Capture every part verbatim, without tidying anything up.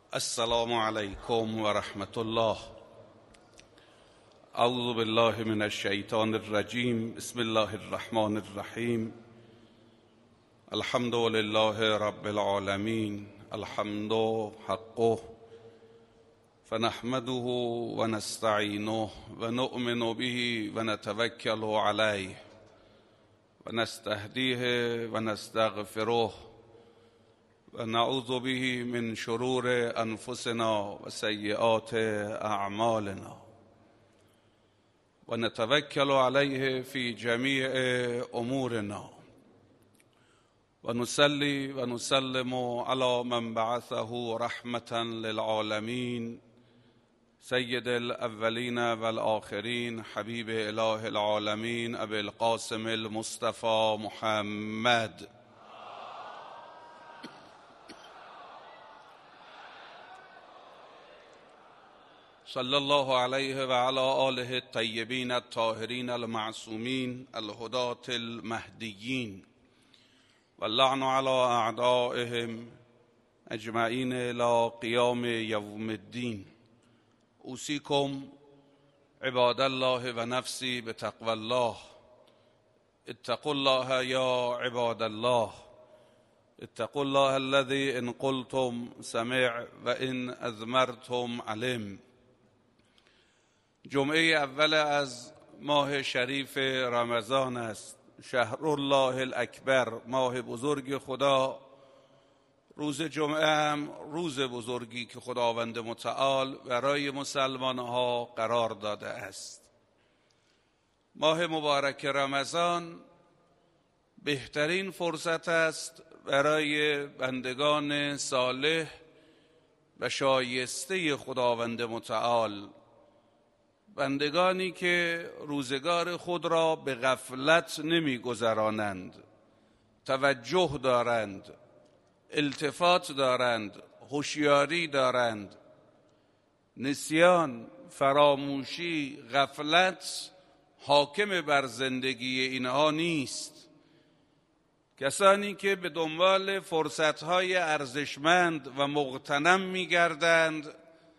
السلام علیکم و رحمت الله. اعوذ بالله من الشیطان الرجیم. بسم الله الرحمن الرحیم. الحمد لله رب العالمین. الحمد حقه فنحمده و نستعینه و نؤمن به و نتوکل علیه و نستهدیه و نستغفره و نعوذ به من شرور انفسنا و سیئات اعمالنا و نتوکل علیه فی جمیع امورنا و نصلی و نسلم علی من بعثه رحمة للعالمین سید الاولین والآخرین حبیب اله العالمین ابی القاسم المصطفى محمد صلی الله علیه و علی آله الطیبین الطاهرین المعصومین الهداة المهدیین و اللعن علی اعدائهم اجمعین الی قیام یوم الدین. اوصیکم عباد الله و نفسی بتقوى الله. اتقوا الله یا عباد الله. اتقوا الله الذي ان قلتم سمع و ان اضمرتم علم. جمعه اول از ماه شریف رمضان است. شهر الله الاکبر، ماه بزرگ خدا. روز جمعه هم روز بزرگی که خداوند متعال برای مسلمان ها قرار داده است. ماه مبارک رمضان بهترین فرصت است برای بندگان صالح و شایسته خداوند متعال، بندگانی که روزگار خود را به غفلت نمی گذرانند، توجه دارند، التفات دارند، هوشیاری دارند. نسیان، فراموشی، غفلت حاکم بر زندگی اینها نیست. کسانی که به دنبال فرصتهای ارزشمند و مغتنم می گردند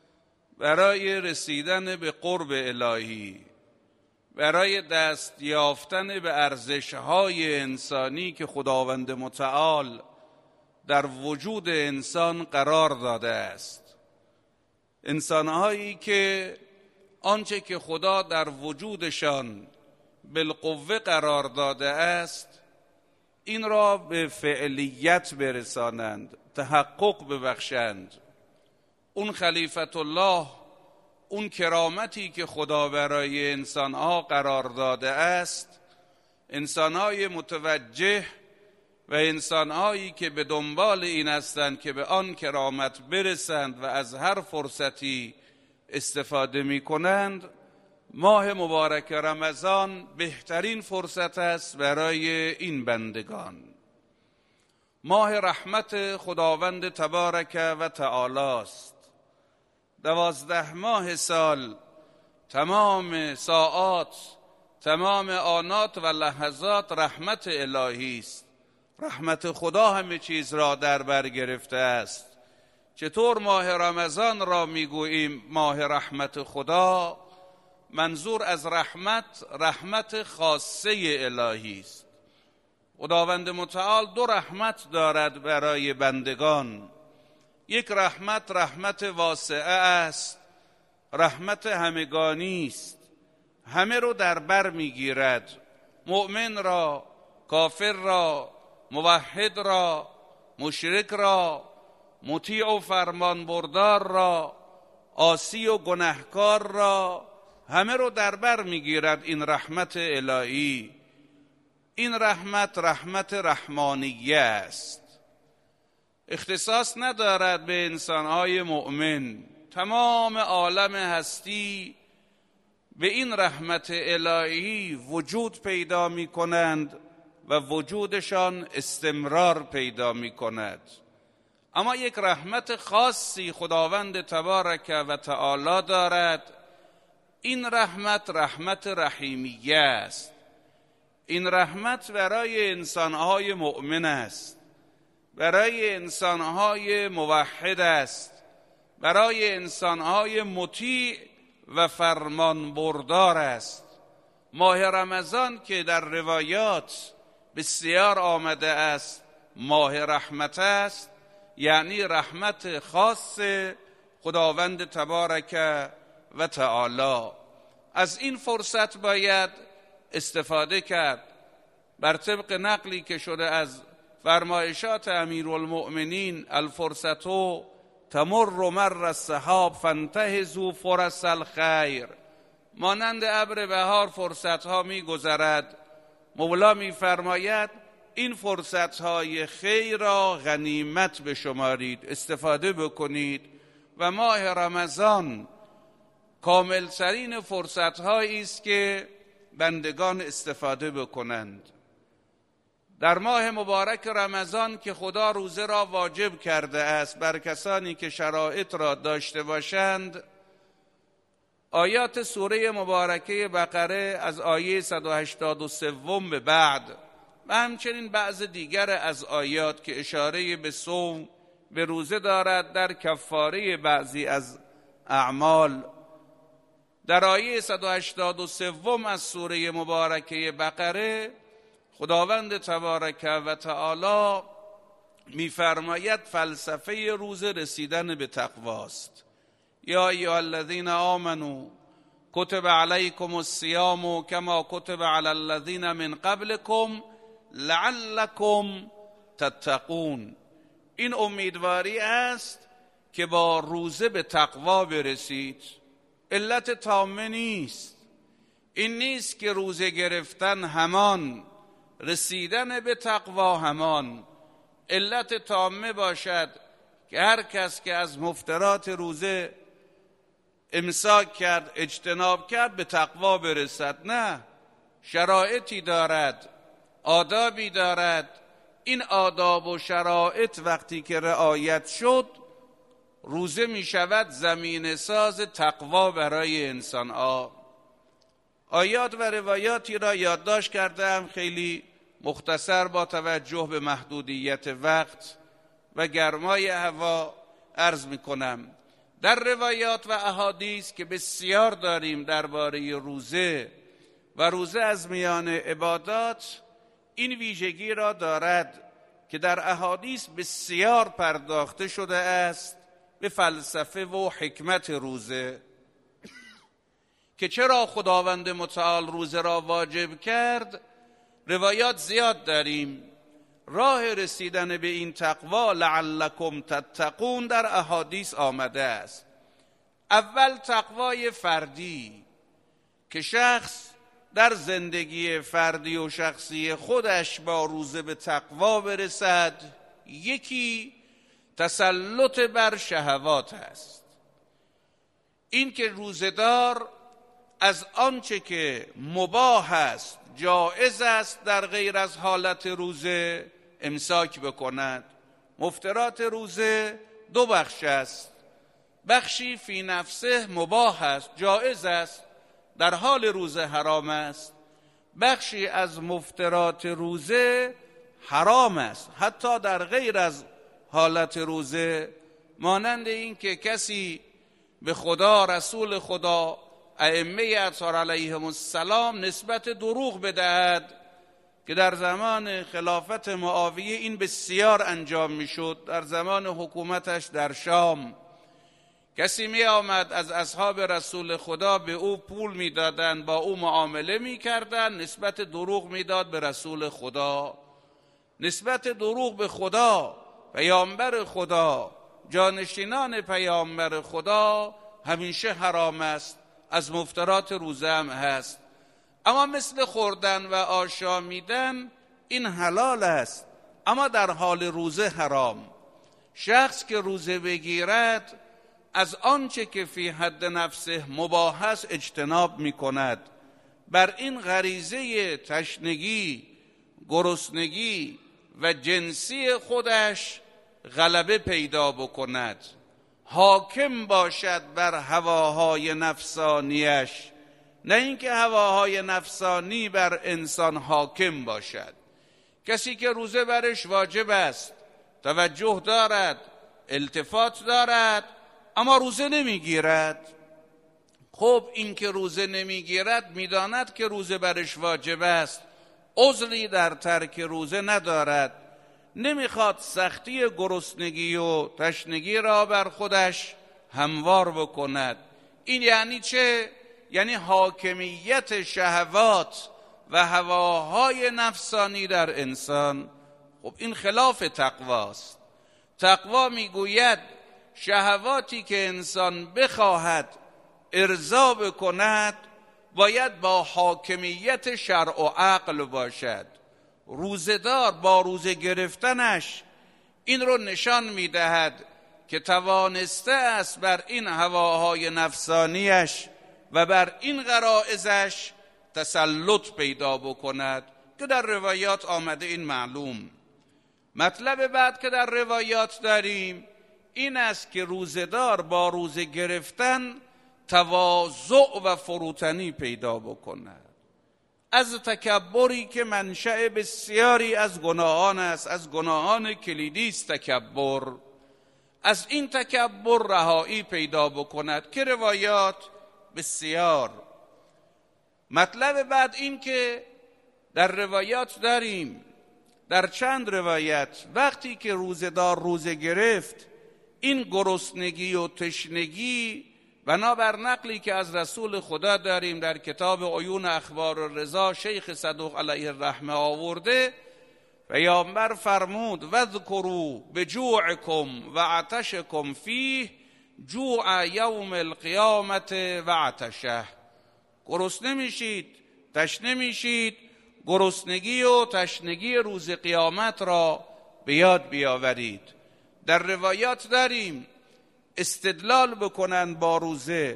برای رسیدن به قرب الهی، برای دست یافتن به ارزش‌های انسانی که خداوند متعال در وجود انسان قرار داده است. انسان‌هایی که آنچه که خدا در وجودشان بالقوه قرار داده است این را به فعلیت برسانند، تحقق ببخشند. اون خلیفت الله، اون کرامتی که خدا برای انسانها قرار داده است، انسانهای متوجه و انسانهایی که به دنبال این هستند که به آن کرامت برسند و از هر فرصتی استفاده می کنند، ماه مبارک رمضان بهترین فرصت است برای این بندگان. ماه رحمت خداوند تبارک و تعالی است. دوازده ماه سال تمام ساعات، تمام آنات و لحظات رحمت الهی است. رحمت خدا همه چیز را در بر گرفته است. چطور ماه رمضان را میگوییم ماه رحمت خدا؟ منظور از رحمت، رحمت خاصه الهی است. خداوند متعال دو رحمت دارد برای بندگان. یک رحمت رحمت واسعه است، رحمت همگانی است، همه رو در بر میگیرد. مؤمن را، کافر را، موحد را، مشرک را، مطیع و فرمان بردار را، عاصی و گناهکار را، همه رو در بر میگیرد این رحمت الهی. این رحمت رحمت رحمانیه است، اختصاص ندارد به انسانهای مؤمن. تمام عالم هستی به این رحمت الهی وجود پیدا می کنند و وجودشان استمرار پیدا می کند. اما یک رحمت خاصی خداوند تبارک و تعالی دارد. این رحمت رحمت رحیمیه است. این رحمت برای انسانهای مؤمن است، برای انسانهای موحد است، برای انسانهای مطیع و فرمان بردار است. ماه رمضان که در روایات بسیار آمده است ماه رحمت است، یعنی رحمت خاص خداوند تبارک و تعالی. از این فرصت باید استفاده کرد. بر طبق نقلی که شده از فرمایشات امیرالمؤمنین، الفرصت تمر مر السحاب فانتهزوا فرص الخیر، مانند ابر بهار فرصت ها می گذرد. مولا می فرماید این فرصت های خیر را غنیمت بشمارید، استفاده بکنید و ماه رمضان کامل ترین فرصت هایی است که بندگان استفاده بکنند. در ماه مبارک رمضان که خدا روزه را واجب کرده است بر کسانی که شرایط را داشته باشند، آیات سوره مبارکه بقره از آیه صد و هشتاد و سه به بعد و همچنین بعض دیگر از آیات که اشاره به صوم به روزه دارد در کفاره بعضی از اعمال، در آیه صد و هشتاد و سه از سوره مبارکه بقره خداوند تبارک و تعالی می‌فرماید فلسفه روزه رسیدن به تقواست. یا ایها الذین آمنوا کتب علیکم الصیام کما کتب علی الذین من قبلکم لعلکم تتقون. این امیدواری است که با روزه به تقوا برسید. علت تامه نیست. این نیست که روزه گرفتن همان، رسیدن به تقوا همان. علت تامه باشد که هر کس که از مفترات روزه امساک کرد، اجتناب کرد، به تقوا برسد. نه، شرایطی دارد، آدابی دارد. این آداب و شرایط وقتی که رعایت شد، روزه می شود زمین ساز تقوا برای انسان ها. آیات و روایاتی را یادداشت کردم، خیلی مختصر با توجه به محدودیت وقت و گرمای هوا عرض می کنم. در روایات و احادیث که بسیار داریم درباره روزه و روزه از میان عبادات، این ویژگی را دارد که در احادیث بسیار پرداخته شده است به فلسفه و حکمت روزه، که چرا خداوند متعال روزه را واجب کرد. روایات زیاد داریم. راه رسیدن به این تقوا لعلکم تتقون در احادیث آمده است. اول تقوای فردی که شخص در زندگی فردی و شخصی خودش با روزه به تقوا برسد. یکی تسلط بر شهوات است. این که روزه‌دار از آنچه که مباح است، جایز است در غیر از حالت روزه امساک بکند. مفترات روزه دو بخش است. بخشی فی نفسه مباح است، جایز است، در حال روزه حرام است. بخشی از مفترات روزه حرام است حتی در غیر از حالت روزه، مانند این که کسی به خدا، رسول خدا، ائمه اطهار علیهم السلام نسبت دروغ بدهد که در زمان خلافت معاویه این بسیار انجام میشد. در زمان حکومتش در شام کسی می آمد از اصحاب رسول خدا، به او پول می دادن، با او معامله می کردن، نسبت دروغ می داد به رسول خدا. نسبت دروغ به خدا، پیامبر خدا، جانشینان پیامبر خدا همیشه حرام است، از مفترات روزه هم هست. اما مثل خوردن و آشامیدن این حلال است، اما در حال روزه حرام. شخص که روزه بگیرد از آنچه که فی حد نفسه مباح است اجتناب می کند. بر این غریزه تشنگی، گرسنگی و جنسی خودش غلبه پیدا بکند، حاکم باشد بر هواهای نفسانیش، نه اینکه هواهای نفسانی بر انسان حاکم باشد. کسی که روزه برش واجب است، توجه دارد، التفات دارد، اما روزه نمیگیرد. خب این که روزه نمیگیرد میداند که روزه برش واجب است، عذری در ترک روزه ندارد، نمیخواد سختی گرسنگی و تشنگی را بر خودش هموار بکند. این یعنی چه؟ یعنی حاکمیت شهوات و هواهای نفسانی در انسان. خب این خلاف تقواست. تقوا میگوید شهواتی که انسان بخواهد ارضا بکند باید با حاکمیت شرع و عقل باشد. روزه‌دار با روزه گرفتنش این رو نشان میدهد که توانسته است بر این هواهای نفسانیش و بر این غرائزش تسلط پیدا بکند که در روایات آمده این معلوم. مطلب بعد که در روایات داریم این است که روزه‌دار با روزه گرفتن تواضع و فروتنی پیدا بکند، از تکبری که منشأ بسیاری از گناهان است، از گناهان کلیدی است تکبر، از این تکبر رهایی پیدا بکند که روایات بسیار. مطلب بعد این که در روایات داریم، در چند روایت وقتی که روزه‌دار روزه گرفت این گرسنگی و تشنگی بنابر نقلی که از رسول خدا داریم در کتاب عیون اخبار الرضا شیخ صدوق علیه الرحمه آورده، پیامبر فرمود وذکروا بجوعکم و عطشکم فیه جوع یوم القیامت و عطشه. گرسنه میشید، تشنه میشید، گرسنگی و تشنگی روز قیامت را به یاد بیاورید. در روایات داریم استدلال بکنند با روزه،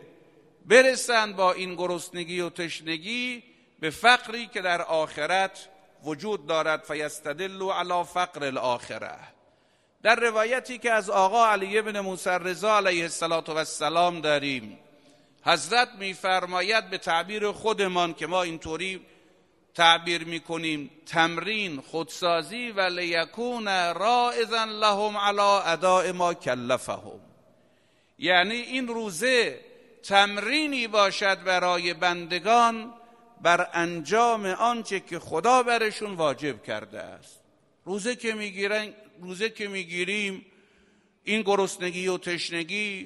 برسند با این گرسنگی و تشنگی به فقری که در آخرت وجود دارد، فیستدلوا علی فقر الاخره. در روایتی که از آقا علی بن موسی رضا علیه السلام داریم، حضرت میفرماید به تعبیر خودمان که ما اینطوری تعبیر میکنیم تمرین خودسازی و لیکون رائزا لهم علی اداء ما کلفهم، یعنی این روزه تمرینی باشد برای بندگان بر انجام آنچه که خدا برشون واجب کرده است. روزه که میگیرن روزه که میگیریم این گرسنگی و تشنگی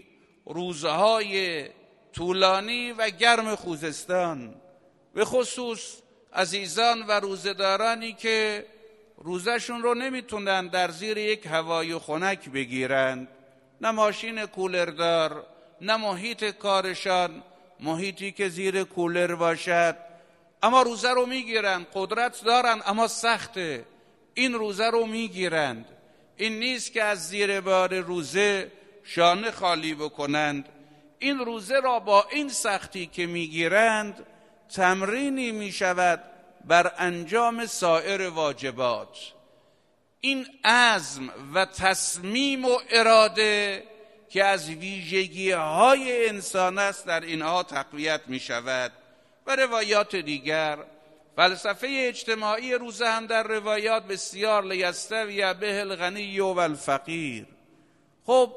روزهای طولانی و گرم خوزستان، به خصوص عزیزان و روزه‌دارانی که روزشون رو نمیتونن در زیر یک هوای خنک بگیرند، نه ماشین کولردار، نه محیط کارشان محیطی که زیر کولر باشد، اما روزه رو میگیرند، قدرت دارن اما سخته، این روزه رو میگیرند. این نیست که از زیر بار روزه شانه خالی بکنند، این روزه را با این سختی که میگیرند تمرینی میشود بر انجام سایر واجبات. این عزم و تصمیم و اراده که از ویژگی های انسان است در اینها تقویت می شود. و روایات دیگر فلسفه اجتماعی روزه هم در روایات بسیار لیستوی به الغنی و الفقیر. خب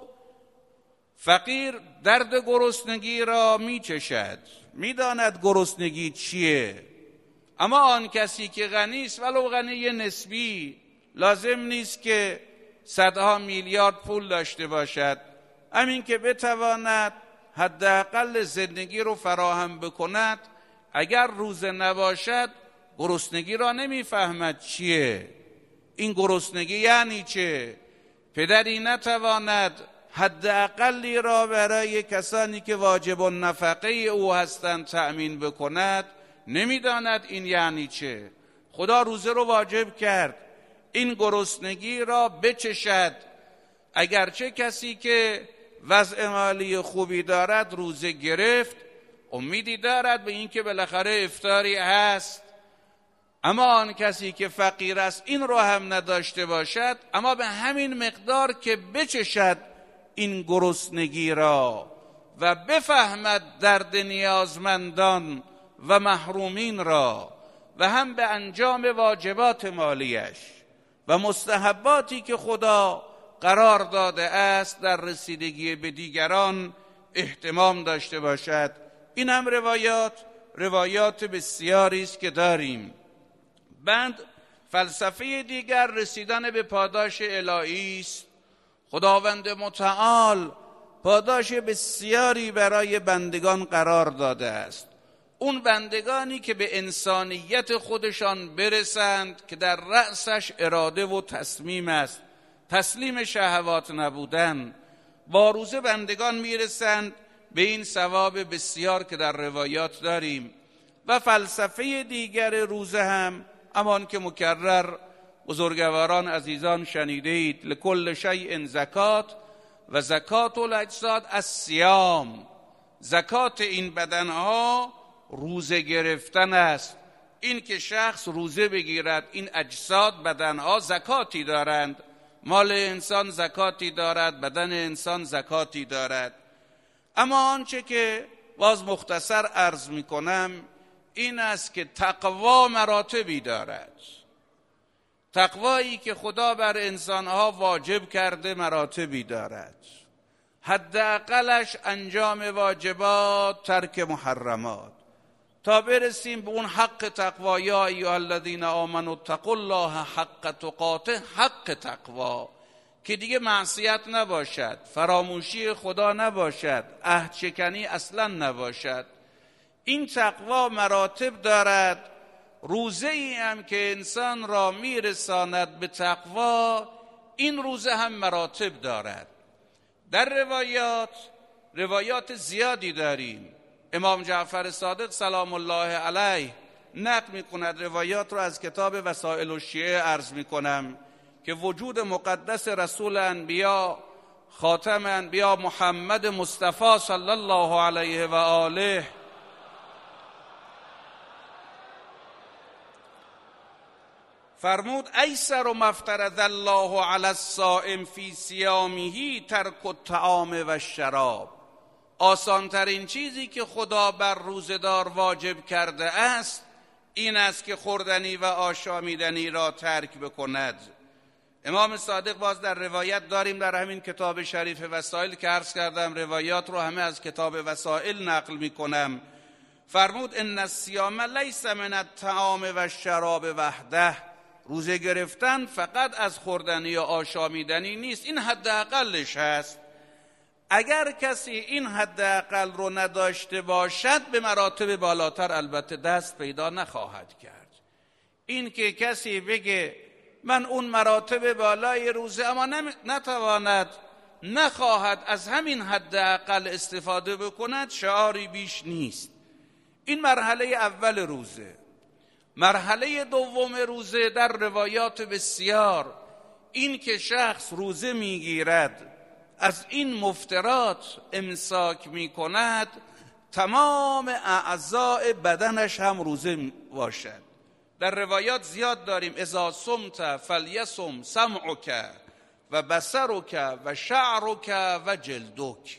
فقیر درد گرسنگی را می چشد، می داند گرسنگی چیه، اما آن کسی که غنی است ولو غنی نسبی، لازم نیست که صدها میلیارد پول داشته باشد، همین که بتواند حداقل زندگی رو فراهم بکند، اگر روزه نباشد گرسنگی را نمیفهمد چیه. این گرسنگی یعنی چه؟ پدری نتواند حداقلی را برای کسانی که واجب النفقه او هستند تأمین بکند، نمیداند این یعنی چه. خدا روزه رو واجب کرد این گرسنگی را بچشد. اگرچه کسی که وضع مالی خوبی دارد روزه گرفت، امیدی دارد به این که بالاخره افطاری هست، اما آن کسی که فقیر است این رو هم نداشته باشد، اما به همین مقدار که بچشد این گرسنگی را و بفهمد درد نیازمندان و محرومین را و هم به انجام واجبات مالیش و مستحباتی که خدا قرار داده است در رسیدگی به دیگران اهتمام داشته باشد. این هم روایات روایات بسیاری است که داریم. بند فلسفه دیگر رسیدن به پاداش الهی است. خداوند متعال پاداش بسیاری برای بندگان قرار داده است. اون بندگانی که به انسانیت خودشان برسند که در رأسش اراده و تصمیم است، تسلیم شهوات نبودن، با روزه بندگان میرسند به این ثواب بسیار که در روایات داریم. و فلسفه دیگر روزه هم امان که مکرر بزرگواران عزیزان شنیده اید، لکل شیء زکات و زکات الاجساد الصیام. زکات این بدنها روزه گرفتن است. این که شخص روزه بگیرد، این اجساد بدنها زکاتی دارند. مال انسان زکاتی دارد، بدن انسان زکاتی دارد. اما آنچه که باز مختصر عرض می کنم این است که تقوا مراتبی دارد. تقوایی که خدا بر انسانها واجب کرده مراتبی دارد. حداقلش انجام واجبات، ترک محرمات، تا برسیم به اون حق تقوا. یا ایها الذین آمنوا اتقوا الله حق تقاته، حق تقوا که دیگه معصیت نباشد، فراموشی خدا نباشد، عهد شکنی اصلا نباشد. این تقوا مراتب دارد. روزه ای هم که انسان را میرساند به تقوا، این روزه هم مراتب دارد. در روایات روایات زیادی داریم. امام جعفر صادق سلام الله علیه نقل می کند. روایات را از کتاب وسائل الشیعه عرض می کنم که وجود مقدس رسول انبیا، خاتم انبیا محمد مصطفی صلی الله علیه و آله فرمود ایسر ما افترض الله علی الصائم فی صیامه ترک الطعام و الشراب. آسان ترین چیزی که خدا بر روزه‌دار واجب کرده است این است که خوردنی و آشامیدنی را ترک بکند. امام صادق باز در روایت داریم در همین کتاب شریف وسائل که عرض کردم، روایات رو همه از کتاب وسائل نقل می کنم. فرمود ان الصیام لیس من الطعام و الشراب وحده. روزه گرفتن فقط از خوردنی و آشامیدنی نیست، این حداقلش هست. اگر کسی این حداقل رو نداشته باشد به مراتب بالاتر البته دست پیدا نخواهد کرد. این که کسی بگه من اون مراتب بالای روزه اما نتواند، نخواهد از همین حداقل استفاده بکند، شعاری بیش نیست. این مرحله اول روزه. مرحله دوم روزه در روایات بسیار این که شخص روزه میگیرد، از این مفترات امساک می کند، تمام اعضاء بدنش هم روزه باشد. در روایات زیاد داریم اذا صمت فلیصم سمعک و بصرک و شعرک و جلدک.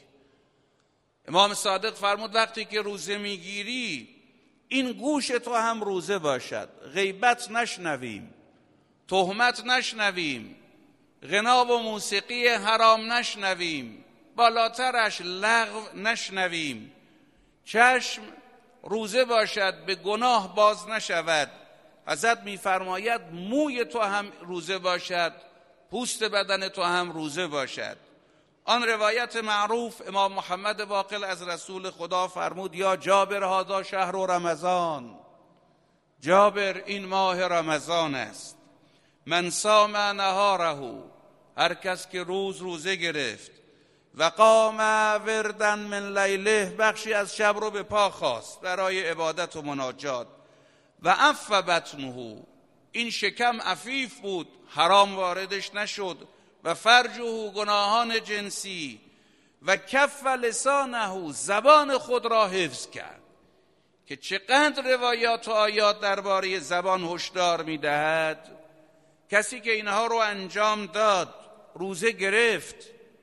امام صادق فرمود وقتی که روزه میگیری این گوش تو هم روزه باشد، غیبت نشنویم، تهمت نشنویم، غنا و موسیقی حرام نشنویم، بالاترش لغو نشنویم. چشم روزه باشد، به گناه باز نشود. حضرت می‌فرماید موی تو هم روزه باشد، پوست بدن تو هم روزه باشد. آن روایت معروف امام محمد باقر از رسول خدا فرمود یا جابر هذا شهر رمضان. جابر این ماه رمضان است. من صام نهاره، هر کس که روز روزه گرفت، و قام وردن من لیله، بخشی از شب رو به پا خواست برای عبادت و مناجات، و عف بطنه، این شکم عفیف بود، حرام واردش نشد، و فرجه، گناهان جنسی، و کف لسانه، زبان خود را حفظ کرد. که چقدر روایات و آیات درباره زبان هشدار می‌دهد. کسی که اینها رو انجام داد، روزه گرفت،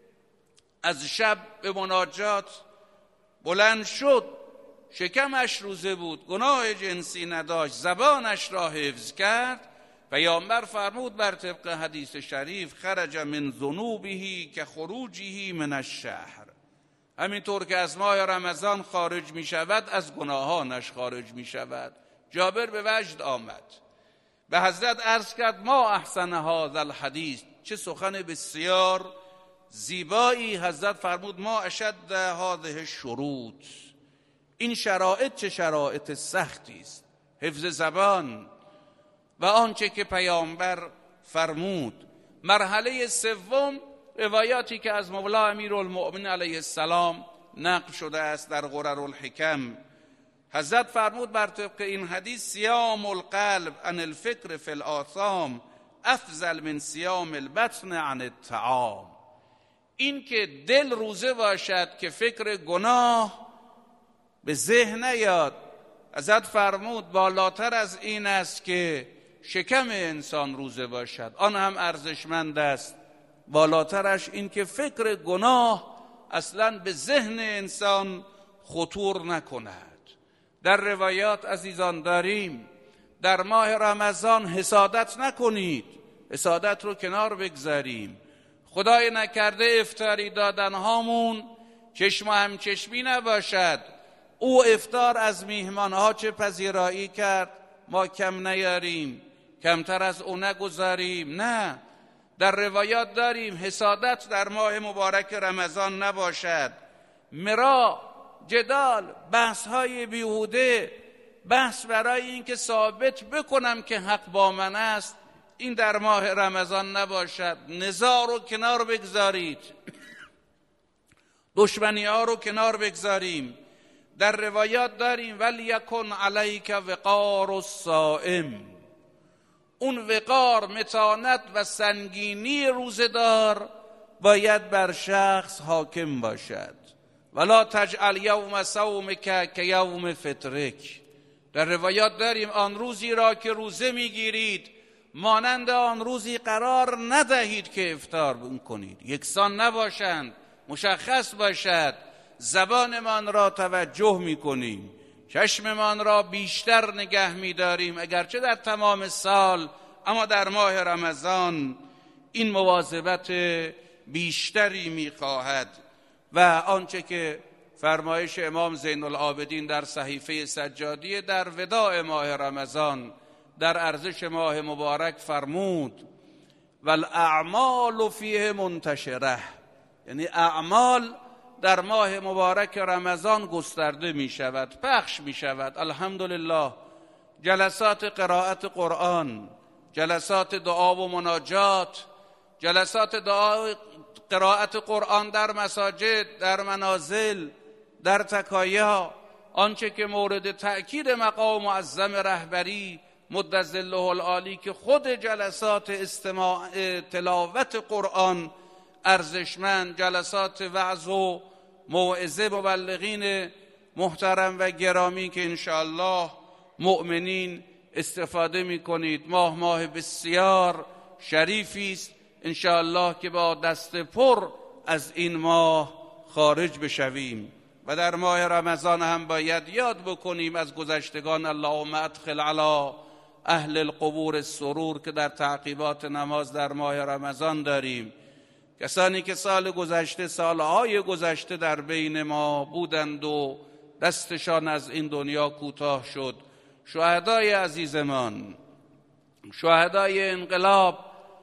از شب به مناجات بلند شد، شکمش روزه بود، گناه جنسی نداشت، زبانش را حفظ کرد، پیامبر فرمود بر طبق حدیث شریف خرج من ذنوبه که خروجه من الشهر، همینطور که از ماه رمضان خارج می شود از گناهانش خارج می شود. جابر به وجد آمد، به حضرت عرض کرد ما احسن هذا الحدیث، چه سخن بسیار زیبایی. حضرت فرمود ما اشد هذه الشروط، این شرایط چه شرایط سختی است، حفظ زبان و آنچه که پیامبر فرمود. مرحله سوم روایاتی که از مولا امیرالمؤمنین علیه السلام نقل شده است در غرر الحکم. حضرت فرمود بر طبق این حدیث صیام القلب عن الفکر فی الآثام افضل من صیام البطن عن الطعام. این که دل روزه باشد که فکر گناه به ذهن نیاد، حضرت فرمود بالاتر از این است که شکم انسان روزه باشد، آن هم ارزشمند است. بالاترش این که فکر گناه اصلا به ذهن انسان خطور نکند. در روایات عزیزان داریم در ماه رمضان حسادت نکنید، حسادت رو کنار بگذاریم. خدای نکرده افطاری دادن هامون چشم و همچشمی نباشد. او افطار از میهمانها چه پذیرایی کرد ما کم نیاریم، کمتر از او نگذاریم. نه، در روایات داریم حسادت در ماه مبارک رمضان نباشد. مرا، جدال، بحث های بیهوده، بحث برای اینکه ثابت بکنم که حق با من است، این در ماه رمضان نباشد. نزاع رو کنار بگذارید، دشمنی ها رو کنار بگذاریم. در روایات داریم ولیکن علیک وقار الصائم، اون وقار، متانت و سنگینی روزه‌دار باید بر شخص حاکم باشد. ولا تجعل یوم صومک که یوم فطرک. در روایات داریم آن روزی را که روزه میگیرید مانند آن روزی قرار ندهید که افطار کنید. یکسان نباشند، مشخص باشد. زبانمان را توجه میکنیم، چشممان را بیشتر نگه میداریم اگرچه در تمام سال، اما در ماه رمضان این مواظبت بیشتری میخواهد. و آنچه که فرمایش امام زین العابدین در صحیفه سجادیه در وداع ماه رمضان در ارزش ماه مبارک فرمود والاعمال فیه منتشره، یعنی اعمال در ماه مبارک رمضان گسترده می شود، پخش می شود. الحمدلله جلسات قرائت قرآن، جلسات دعا و مناجات، جلسات دعا قرائت قرآن در مساجد، در منازل، در تکایا، آنچه که مورد تأکید مقام معظم رهبری مد ظله العالی که خود جلسات استماع تلاوت قرآن ارزشمند، جلسات وعظ و موعظه مبلغین محترم و گرامی که انشاءالله مؤمنین استفاده می کنید. ماه ماه بسیار شریفی است، انشاءالله که با دست پر از این ماه خارج بشویم. و در ماه رمضان هم باید یاد بکنیم از گذشتگان اللهم ادخل علی اهل القبور السرور که در تعقیبات نماز در ماه رمضان داریم. کسانی که سال گذشته، سالهای گذشته در بین ما بودند و دستشان از این دنیا کوتاه شد، شهدای عزیزمان، شهدای انقلاب،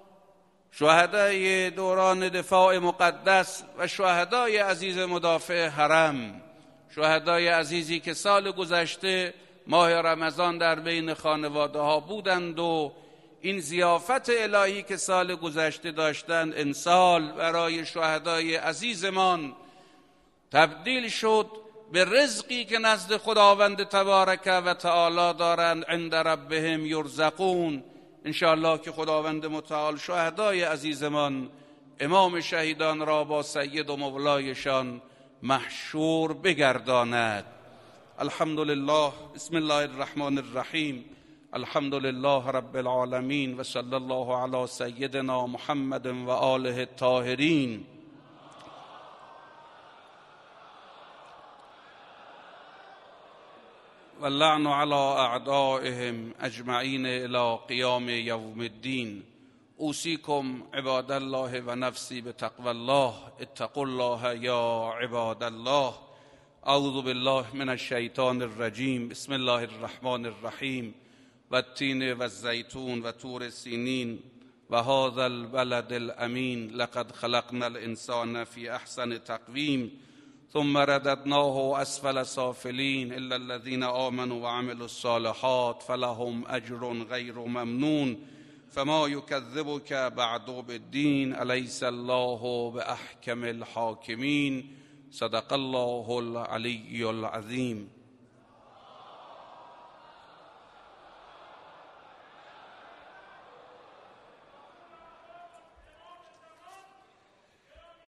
شهدای دوران دفاع مقدس و شهدای عزیز مدافع حرم، شهدای عزیزی که سال گذشته ماه رمضان در بین خانواده ها بودند و این ضیافت الهی که سال گذشته داشتند امسال برای شهدای عزیزمان تبدیل شد به رزقی که نزد خداوند تبارک و تعالی دارند، عند ربهم یرزقون. انشاءالله که خداوند متعال شهدای عزیزمان امام شهیدان را با سید و مولایشان محشور بگرداند. الحمدلله. بسم الله الرحمن الرحیم. الحمد لله رب العالمین و صلی الله علی سیدنا محمد و آله الطاهرین. و واللعن على أعدائهم أجمعين إلى قيام يوم الدين. أوصيكم عباد الله ونفسي بتقوى الله. اتقوا الله يا عباد الله. أعوذ بالله من الشيطان الرجيم. بسم الله الرحمن الرحيم. والتين والزيتون وطور سينين وهذا البلد الأمين لقد خلقنا الإنسان في أحسن تقويم ثم رددناه أسفل سافلين إلا الذين آمنوا وعملوا الصالحات فلهم أجر غير ممنون فما يكذبك بعد بالدين أليس الله بأحكم الحاكمين. صدق الله العلي العظيم.